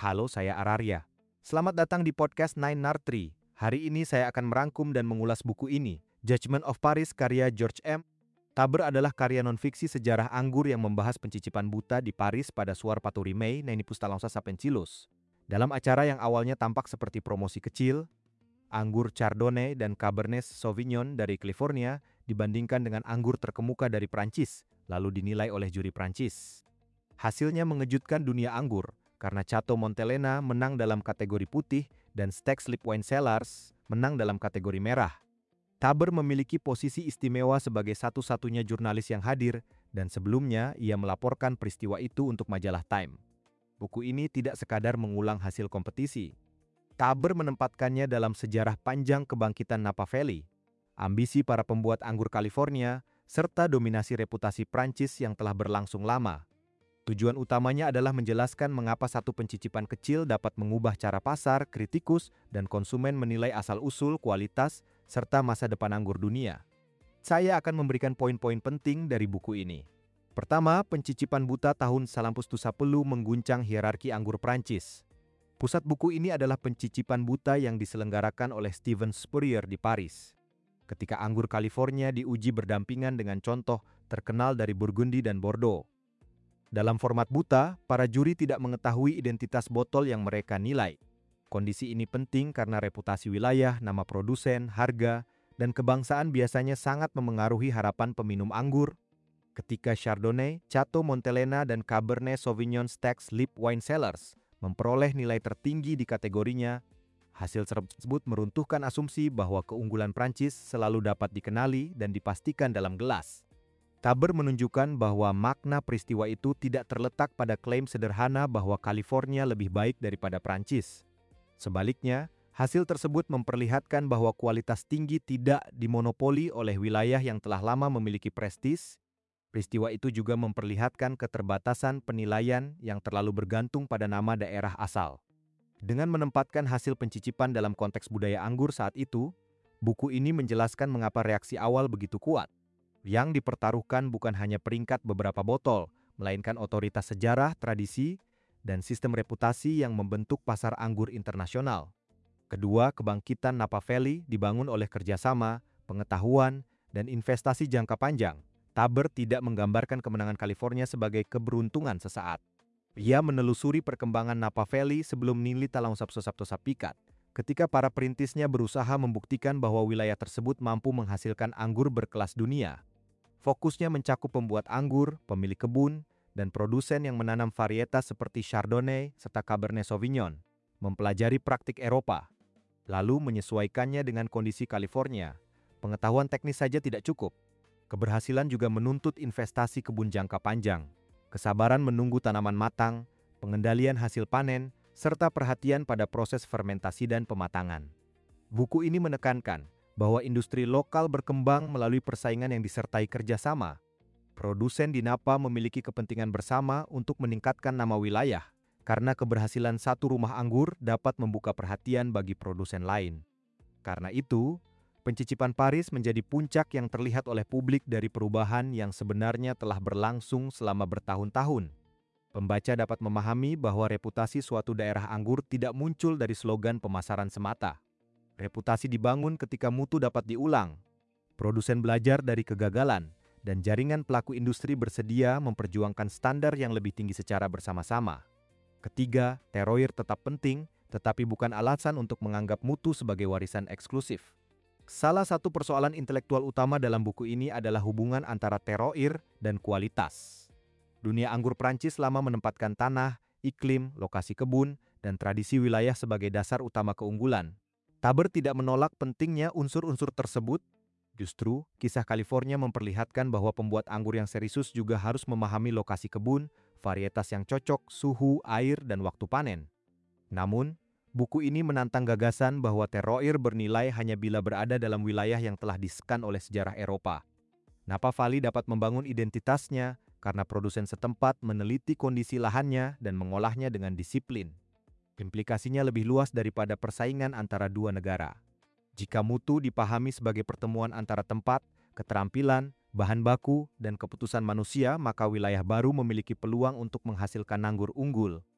Halo, saya Araria. Selamat datang di podcast Nine Nartri. Hari ini saya akan merangkum dan mengulas buku ini, Judgment of Paris karya George M. Taber adalah karya non-fiksi sejarah anggur yang membahas pencicipan buta di Paris pada Suar Paturi Mei Neni Pustalangsa Sapencilos. Dalam acara yang awalnya tampak seperti promosi kecil, anggur Chardonnay dan Cabernet Sauvignon dari California dibandingkan dengan anggur terkemuka dari Prancis, lalu dinilai oleh juri Prancis. Hasilnya mengejutkan dunia anggur, karena Chateau Montelena menang dalam kategori putih dan Stags Lip Wine Cellars menang dalam kategori merah. Taber memiliki posisi istimewa sebagai satu-satunya jurnalis yang hadir, dan sebelumnya ia melaporkan peristiwa itu untuk majalah Time. Buku ini tidak sekadar mengulang hasil kompetisi. Taber menempatkannya dalam sejarah panjang kebangkitan Napa Valley, ambisi para pembuat anggur California, serta dominasi reputasi Prancis yang telah berlangsung lama. Tujuan utamanya adalah menjelaskan mengapa satu pencicipan kecil dapat mengubah cara pasar, kritikus, dan konsumen menilai asal-usul, kualitas, serta masa depan anggur dunia. Saya akan memberikan poin-poin penting dari buku ini. Pertama, pencicipan buta tahun 1910 mengguncang hierarki anggur Prancis. Pusat buku ini adalah pencicipan buta yang diselenggarakan oleh Steven Spurrier di Paris. Ketika anggur California diuji berdampingan dengan contoh terkenal dari Burgundy dan Bordeaux. Dalam format buta, para juri tidak mengetahui identitas botol yang mereka nilai. Kondisi ini penting karena reputasi wilayah, nama produsen, harga, dan kebangsaan biasanya sangat memengaruhi harapan peminum anggur. Ketika Chardonnay, Chateau Montelena, dan Cabernet Sauvignon Stags Lip Wine Cellars memperoleh nilai tertinggi di kategorinya, hasil tersebut meruntuhkan asumsi bahwa keunggulan Prancis selalu dapat dikenali dan dipastikan dalam gelas. Taber menunjukkan bahwa makna peristiwa itu tidak terletak pada klaim sederhana bahwa California lebih baik daripada Prancis. Sebaliknya, hasil tersebut memperlihatkan bahwa kualitas tinggi tidak dimonopoli oleh wilayah yang telah lama memiliki prestis. Peristiwa itu juga memperlihatkan keterbatasan penilaian yang terlalu bergantung pada nama daerah asal. Dengan menempatkan hasil pencicipan dalam konteks budaya anggur saat itu, buku ini menjelaskan mengapa reaksi awal begitu kuat. Yang dipertaruhkan bukan hanya peringkat beberapa botol, melainkan otoritas sejarah, tradisi, dan sistem reputasi yang membentuk pasar anggur internasional. Kedua, kebangkitan Napa Valley dibangun oleh kerjasama, pengetahuan, dan investasi jangka panjang. Taber tidak menggambarkan kemenangan California sebagai keberuntungan sesaat. Ia menelusuri perkembangan Napa Valley sebelum Nili Talaungsapso Pikat, ketika para perintisnya berusaha membuktikan bahwa wilayah tersebut mampu menghasilkan anggur berkelas dunia. Fokusnya mencakup pembuat anggur, pemilik kebun, dan produsen yang menanam varietas seperti Chardonnay serta Cabernet Sauvignon, mempelajari praktik Eropa, lalu menyesuaikannya dengan kondisi California. Pengetahuan teknis saja tidak cukup. Keberhasilan juga menuntut investasi kebun jangka panjang, kesabaran menunggu tanaman matang, pengendalian hasil panen, serta perhatian pada proses fermentasi dan pematangan. Buku ini menekankan bahwa industri lokal berkembang melalui persaingan yang disertai kerjasama. Produsen di Napa memiliki kepentingan bersama untuk meningkatkan nama wilayah, karena keberhasilan satu rumah anggur dapat membuka perhatian bagi produsen lain. Karena itu, pencicipan Paris menjadi puncak yang terlihat oleh publik dari perubahan yang sebenarnya telah berlangsung selama bertahun-tahun. Pembaca dapat memahami bahwa reputasi suatu daerah anggur tidak muncul dari slogan pemasaran semata. Reputasi dibangun ketika mutu dapat diulang. Produsen belajar dari kegagalan, dan jaringan pelaku industri bersedia memperjuangkan standar yang lebih tinggi secara bersama-sama. Ketiga, terroir tetap penting, tetapi bukan alasan untuk menganggap mutu sebagai warisan eksklusif. Salah satu persoalan intelektual utama dalam buku ini adalah hubungan antara terroir dan kualitas. Dunia anggur Prancis lama menempatkan tanah, iklim, lokasi kebun, dan tradisi wilayah sebagai dasar utama keunggulan. Taber tidak menolak pentingnya unsur-unsur tersebut. Justru, kisah California memperlihatkan bahwa pembuat anggur yang serius juga harus memahami lokasi kebun, varietas yang cocok, suhu, air, dan waktu panen. Namun, buku ini menantang gagasan bahwa terroir bernilai hanya bila berada dalam wilayah yang telah disekan oleh sejarah Eropa. Napa Valley dapat membangun identitasnya karena produsen setempat meneliti kondisi lahannya dan mengolahnya dengan disiplin. Implikasinya lebih luas daripada persaingan antara dua negara. Jika mutu dipahami sebagai pertemuan antara tempat, keterampilan, bahan baku, dan keputusan manusia, maka wilayah baru memiliki peluang untuk menghasilkan anggur unggul.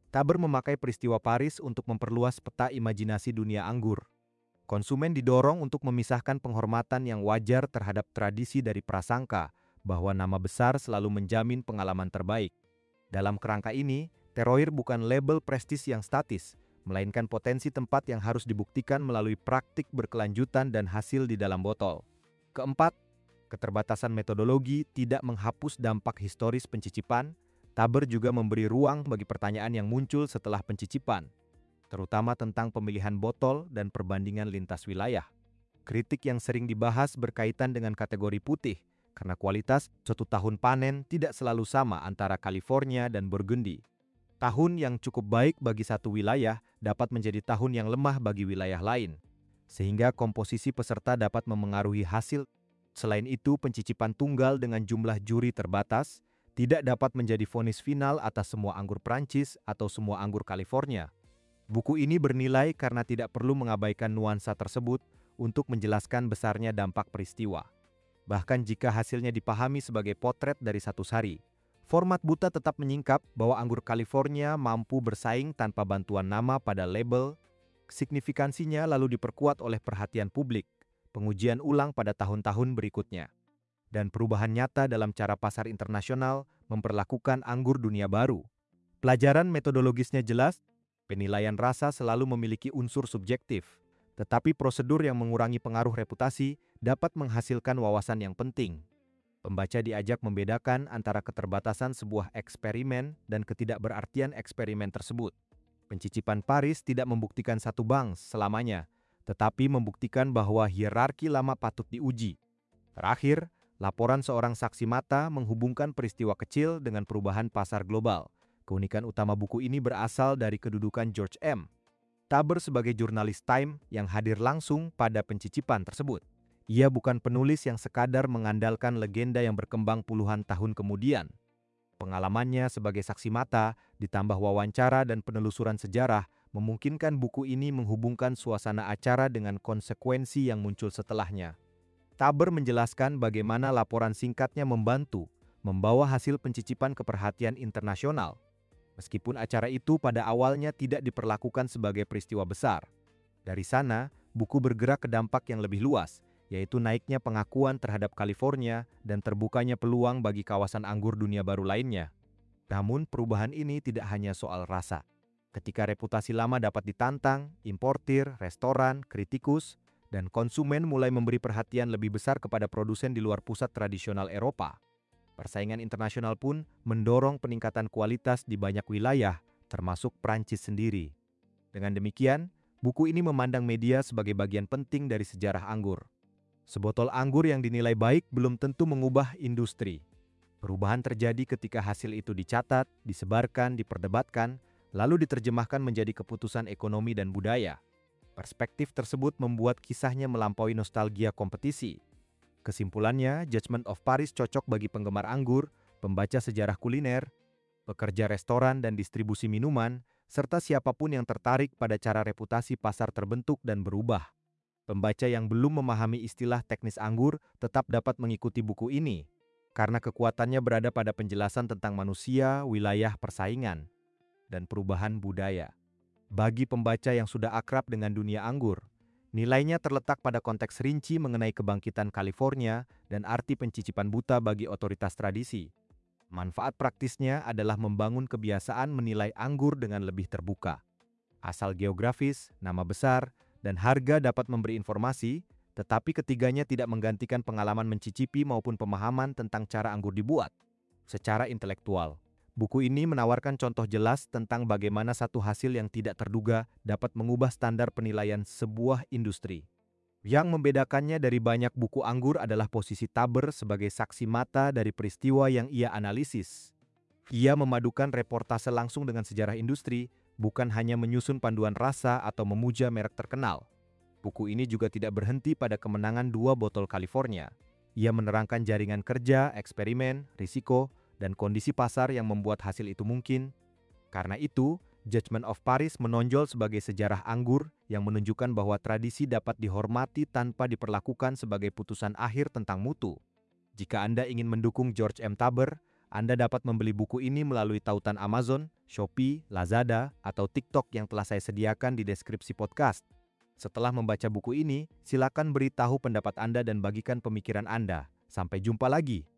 Tabber memakai peristiwa Paris untuk memperluas peta imajinasi dunia anggur. Konsumen didorong untuk memisahkan penghormatan yang wajar terhadap tradisi dari prasangka bahwa nama besar selalu menjamin pengalaman terbaik. Dalam kerangka ini, terroir bukan label prestis yang statis, melainkan potensi tempat yang harus dibuktikan melalui praktik berkelanjutan dan hasil di dalam botol. Keempat, keterbatasan metodologi tidak menghapus dampak historis pencicipan. Tabber juga memberi ruang bagi pertanyaan yang muncul setelah pencicipan, terutama tentang pemilihan botol dan perbandingan lintas wilayah. Kritik yang sering dibahas berkaitan dengan kategori putih, karena kualitas suatu tahun panen tidak selalu sama antara California dan Burgundy. Tahun yang cukup baik bagi satu wilayah dapat menjadi tahun yang lemah bagi wilayah lain, sehingga komposisi peserta dapat memengaruhi hasil. Selain itu, pencicipan tunggal dengan jumlah juri terbatas tidak dapat menjadi vonis final atas semua anggur Prancis atau semua anggur California. Buku ini bernilai karena tidak perlu mengabaikan nuansa tersebut untuk menjelaskan besarnya dampak peristiwa. Bahkan jika hasilnya dipahami sebagai potret dari satu sari, format buta tetap menyingkap bahwa anggur California mampu bersaing tanpa bantuan nama pada label. Signifikansinya lalu diperkuat oleh perhatian publik, pengujian ulang pada tahun-tahun berikutnya, dan perubahan nyata dalam cara pasar internasional memperlakukan anggur dunia baru. Pelajaran metodologisnya jelas, penilaian rasa selalu memiliki unsur subjektif, tetapi prosedur yang mengurangi pengaruh reputasi dapat menghasilkan wawasan yang penting. Pembaca diajak membedakan antara keterbatasan sebuah eksperimen dan ketidakberartian eksperimen tersebut. Pencicipan Paris tidak membuktikan satu bank selamanya, tetapi membuktikan bahwa hierarki lama patut diuji. Terakhir, laporan seorang saksi mata menghubungkan peristiwa kecil dengan perubahan pasar global. Keunikan utama buku ini berasal dari kedudukan George M. Tabber sebagai jurnalis Time yang hadir langsung pada pencicipan tersebut. Ia bukan penulis yang sekadar mengandalkan legenda yang berkembang puluhan tahun kemudian. Pengalamannya sebagai saksi mata, ditambah wawancara dan penelusuran sejarah, memungkinkan buku ini menghubungkan suasana acara dengan konsekuensi yang muncul setelahnya. Tabber menjelaskan bagaimana laporan singkatnya membantu membawa hasil pencicipan ke perhatian internasional. Meskipun acara itu pada awalnya tidak diperlakukan sebagai peristiwa besar. Dari sana, buku bergerak ke dampak yang lebih luas, yaitu naiknya pengakuan terhadap California dan terbukanya peluang bagi kawasan anggur dunia baru lainnya. Namun, perubahan ini tidak hanya soal rasa. Ketika reputasi lama dapat ditantang, importir, restoran, kritikus, dan konsumen mulai memberi perhatian lebih besar kepada produsen di luar pusat tradisional Eropa. Persaingan internasional pun mendorong peningkatan kualitas di banyak wilayah, termasuk Prancis sendiri. Dengan demikian, buku ini memandang media sebagai bagian penting dari sejarah anggur. Sebotol anggur yang dinilai baik belum tentu mengubah industri. Perubahan terjadi ketika hasil itu dicatat, disebarkan, diperdebatkan, lalu diterjemahkan menjadi keputusan ekonomi dan budaya. Perspektif tersebut membuat kisahnya melampaui nostalgia kompetisi. Kesimpulannya, Judgment of Paris cocok bagi penggemar anggur, pembaca sejarah kuliner, pekerja restoran dan distribusi minuman, serta siapapun yang tertarik pada cara reputasi pasar terbentuk dan berubah. Pembaca yang belum memahami istilah teknis anggur tetap dapat mengikuti buku ini, karena kekuatannya berada pada penjelasan tentang manusia, wilayah persaingan, dan perubahan budaya. Bagi pembaca yang sudah akrab dengan dunia anggur, nilainya terletak pada konteks rinci mengenai kebangkitan California dan arti pencicipan buta bagi otoritas tradisi. Manfaat praktisnya adalah membangun kebiasaan menilai anggur dengan lebih terbuka. Asal geografis, nama besar, dan harga dapat memberi informasi, tetapi ketiganya tidak menggantikan pengalaman mencicipi maupun pemahaman tentang cara anggur dibuat. Secara intelektual, buku ini menawarkan contoh jelas tentang bagaimana satu hasil yang tidak terduga dapat mengubah standar penilaian sebuah industri. Yang membedakannya dari banyak buku anggur adalah posisi Tabber sebagai saksi mata dari peristiwa yang ia analisis. Ia memadukan reportase langsung dengan sejarah industri, bukan hanya menyusun panduan rasa atau memuja merek terkenal. Buku ini juga tidak berhenti pada kemenangan 2 botol California. Ia menerangkan jaringan kerja, eksperimen, risiko, dan kondisi pasar yang membuat hasil itu mungkin. Karena itu, Judgment of Paris menonjol sebagai sejarah anggur yang menunjukkan bahwa tradisi dapat dihormati tanpa diperlakukan sebagai putusan akhir tentang mutu. Jika Anda ingin mendukung George M. Tabber, Anda dapat membeli buku ini melalui tautan Amazon, Shopee, Lazada, atau TikTok yang telah saya sediakan di deskripsi podcast. Setelah membaca buku ini, silakan beritahu pendapat Anda dan bagikan pemikiran Anda. Sampai jumpa lagi.